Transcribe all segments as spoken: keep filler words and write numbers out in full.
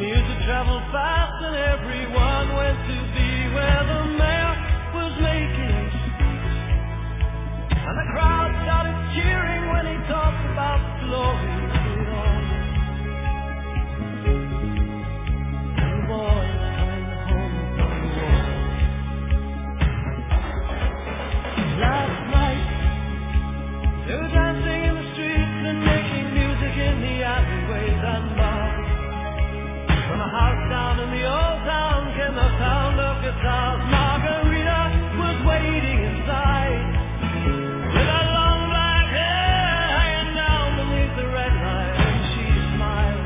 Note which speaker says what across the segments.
Speaker 1: traveled fast and everyone went to be where the mayor was making a speech. And the crowd started cheering when he talked about the glory of it all. And the boys coming home from the war. Last night they were dancing in the streets and making music in the alleyways and bars. From a house down in the old town came the sound of guitars. Margarita was waiting inside with her long black hair hanging down beneath the red light, and she smiled.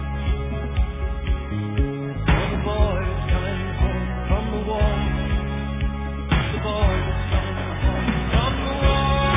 Speaker 1: For the boys coming home from the war. The boys coming home from the war.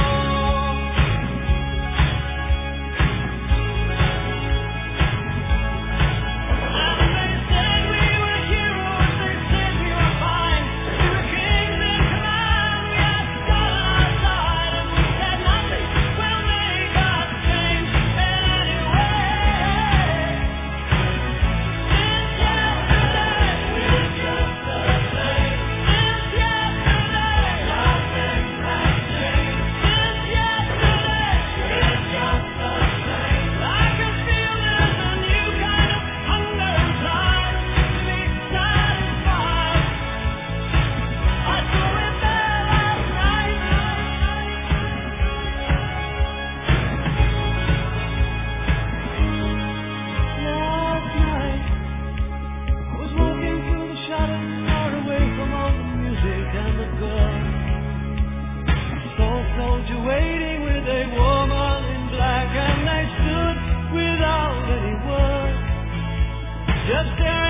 Speaker 1: Waiting with a woman in black, and they stood without any words, just staring.